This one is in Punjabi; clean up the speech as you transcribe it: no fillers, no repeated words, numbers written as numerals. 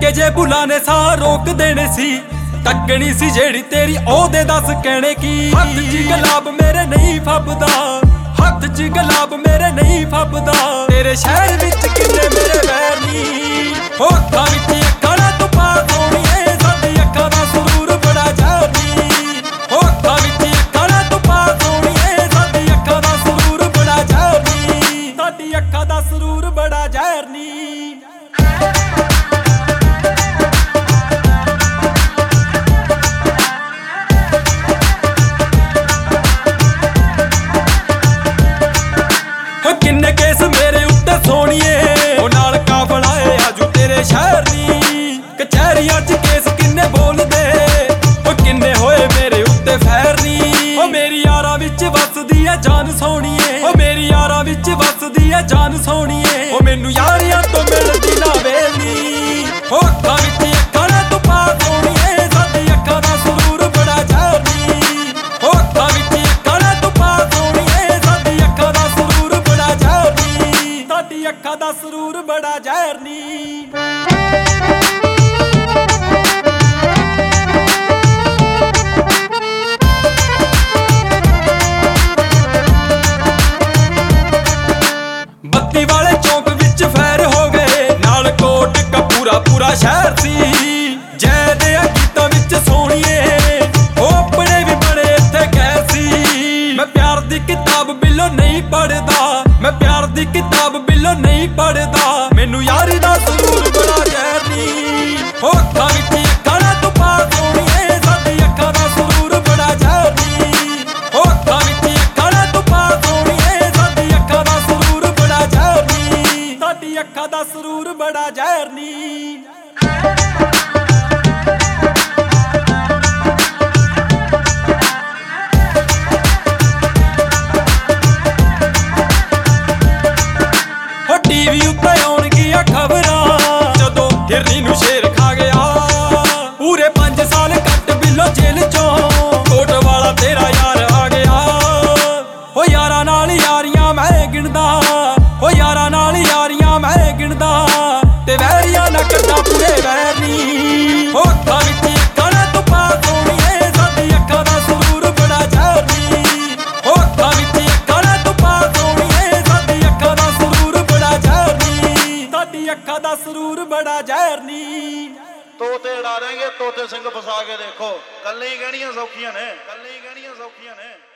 ਨਿੱਕੇ ਜੇ ਬੁੱਲਾਂ ਨੇ ਸਾਹ ਰੋਕ ਦੇਣੇ ਸੀ। ਤੱਕਣੀ ਸੀ ਜਿਹੜੀ ਤੇਰੀ ਉਹਦੇ ਦੱਸ ਕਹਿਣੇ ਕੀ। ਹੱਥ 'ਚ ਗੁਲਾਬ ਮੇਰੇ ਨਹੀਂ ਫੱਬਦਾ, ਹੱਥ 'ਚ ਗੁਲਾਬ ਮੇਰੇ ਨਹੀਂ ਫੱਬਦਾ। ਤੇਰੇ ਸ਼ਹਿਰ ਵਿੱਚ ਕਿੰਨੇ ਮੇਰੇ ਵੈਰ ਨੀ। ਹੋ ਅੱਖਾਂ ਵਿੱਚ ਅੱਖਾਂ ਨਾ ਤੂੰ ਪਾ ਸੋਹਣੀਏ, ਸਾਡੀ ਅੱਖਾਂ ਦਾ ਸਰੂਰ ਬੜਾ ਜ਼ਹਿਰ ਨੀ। ਹੋ ਅੱਖਾਂ ਵਿੱਚ ਅੱਖਾਂ ਨਾ ਤੂੰ ਪਾ ਸੋਹਣੀਏ, ਸਾਡੀ ਅੱਖਾਂ ਦਾ ਸਰੂਰ ਬੜਾ ਜ਼ਹਿਰ ਨੀ। ਸਾਡੀ ਅੱਖਾਂ ਦਾ ਸਰੂਰ ਬੜਾ ਜ਼ਹਿਰ ਨੀ। ਕਿੰਨੇ ਕੇਸ ਮੇਰੇ ਉੱਤੇ ਸੋਹਣੀਏ, ਉਹ ਨਾਲ ਕਾਫਲਾ ਏ ਆਜੂ ਤੇਰੇ ਸ਼ਹਿਰ ਨੀ। ਕਚਹਿਰੀਆਂ 'ਚ ਕੇਸ ਕਿੰਨੇ ਬੋਲਦੇ, ਉਹ ਕਿੰਨੇ ਹੋਏ ਮੇਰੇ ਉੱਤੇ ਫੈਰ ਨੀ। ਉਹ ਮੇਰੀ ਯਾਰਾਂ ਵਿੱਚ ਵੱਸਦੀ ਐ ਜਾਨ ਸੋਹਣੀਏ, ਉਹ ਮੇਰੀ ਯਾਰਾਂ ਵਿੱਚ ਵੱਸਦੀ ਐ ਜਾਨ ਸੋਹਣੀਏ। ਉਹ ਮੈਨੂੰ ਯਾਰੀਆਂ ਤੋਂ ਮਿਲਦੀ ਨਾ ਵੇਲ ਨੀ। ਉਹ ਅੱਖਾਂ ਵਿੱਚ ਅੱਖਾਂ ਨਾ ਤੂੰ ਪਾ ਸੋਹਣੀਏ, ਸਾਡੀ ਅੱਖਾਂ ਦਾ ਸਰੂਰ ਬੜਾ ਜ਼ਹਿਰ ਨੀ। ਉਹ ਅੱਖਾਂ ਵਿੱਚ ਅੱਖਾਂ ਨਾ ਤੂੰ ਪਾ ਸੋਹਣੀਏ, ਸਾਡੀ ਅੱਖਾਂ ਦਾ ਸਰੂਰ ਬੜਾ ਜ਼ਹਿਰ ਨੀ। ਸਾਡੀ ਅੱਖਾਂ ਦਾ ਸਰੂਰ ਬੜਾ ਜ਼ਹਿਰ ਨੀ। ਬੱਤੀ ਵਾਲੇ ਚੌਂਕ ਵਿੱਚ ਫੈਰ ਹੋ ਗਏ, ਨਾਲ ਕੋਟ ਕਪੂਰਾ ਪੂਰਾ ਸ਼ਹਿਰ ਸੀ। ਜੈ ਦੇ ਗੀਤਾਂ ਵਿੱਚ ਸੋਹਣੀਏ, ਉਹ ਆਪਣੇ ਵੀ ਬੜੇ ਇੱਥੇ ਗਏ ਸੀ। ਮੈਂ ਪਿਆਰ ਦੀ ਕਿਤਾਬ ਬਿੱਲੋਂ ਨਹੀਂ ਪੜ੍ਹਦਾ, ਮੈਂ ਪਿਆਰ ਦੀ ਕਿਤਾਬ ਬਿੱਲੋਂ ਨਹੀਂ ਪੜ੍ਹਦਾ। ਮੈਨੂੰ ਯਾਰੀ ਦਾ ਸਰੂਰ ਬੜਾ ਜ਼ਹਿਰ ਨੀ। ਉਹ ਅੱਖਾਂ ਵਿੱਚ ਅੱਖਾਂ ਨਾ ਤੂੰ ਪਾ ਸੋਹਣੀਏ, ਸਾਡੀ ਅੱਖਾਂ ਦਾ ਸਰੂਰ ਬੜਾ ਜ਼ਹਿਰ ਨੀ। ਉਹ ਅੱਖਾਂ ਵਿੱਚ ਅੱਖਾਂ ਨਾ ਤੂੰ ਪਾ ਸੋਹਣੀਏ, ਸਾਡੀ ਅੱਖਾਂ ਦਾ ਸਰੂਰ ਬੜਾ ਜ਼ਹਿਰ ਨੀ। ਸਾਡੀ ਅੱਖਾਂ ਦਾ ਸਰੂਰ ਬੜਾ ਜ਼ਹਿਰ ਨੀ। ਟੀਵੀ ਉੱਤੇ ਆਉਣਗੀਆਂ ਖਬਰਾਂ, ਜਦੋਂ ਹਿਰਨੀ ਨੂੰ ਸ਼ੇਰ ਖਾ ਗਿਆ। ਪੂਰੇ 5 ਸਾਲ ਕੱਟ ਬਿੱਲੋ ਜੇਲ੍ਹ ਚੋਂ, ਕੋਟ ਵਾਲਾ ਤੇਰਾ ਯਾਰ ਆ ਗਿਆ। ਹੋ ਯਾਰਾਂ ਨਾਲ ਯਾਰੀਆਂ ਮੈਂ ਗਿਣਦਾ, ਹੋ ਯਾਰਾਂ ਨਾਲ ਯਾਰੀਆਂ ਮੈਂ ਗਿਣਦਾ। ਤੇ ਵੈਰੀਆਂ ਨਾ ਕੱਢਾਂ ਪੂਰੇ ਵੈਰ ਨੀ। ਹੋ ਅੱਖਾਂ ਵਿੱਚ ਅੱਖਾਂ ਨਾ ਤੂੰ ਪਾ ਸੋਹਣੀਏ, ਸਾਡੀ ਅੱਖਾਂ ਦਾ ਸਰੂਰ ਬੜਾ ਜ਼ਹਿਰ ਨੀ। ਹੋ ਅੱਖਾਂ ਵਿੱਚ ਅੱਖਾਂ ਨਾ ਤੂੰ ਪਾ ਸੋਹਣੀਏ, ਸਾਡੀ ਅੱਖਾਂ ਦਾ ਸਰੂਰ ਬੜਾ ਜ਼ਹਿਰ ਨੀ। ਸਾਡੀ ਅੱਖਾਂ ਦਾ ਸਰੂਰ ਬੜਾ ਜ਼ਹਿਰ ਨੀ। ਤੋਤੇ ਉਡਾ ਦੇਂਗੇ, ਤੋਤੇ ਸਿੰਘ ਫਸਾ ਕੇ ਦੇਖੋ। ਕੱਲੇ ਹੀ ਕਹਿਣੀਆਂ ਸੌਖੀਆਂ ਨੇ, ਕੱਲੇ ਹੀ ਕਹਿਣੀਆਂ ਸੌਖੀਆਂ ਨੇ।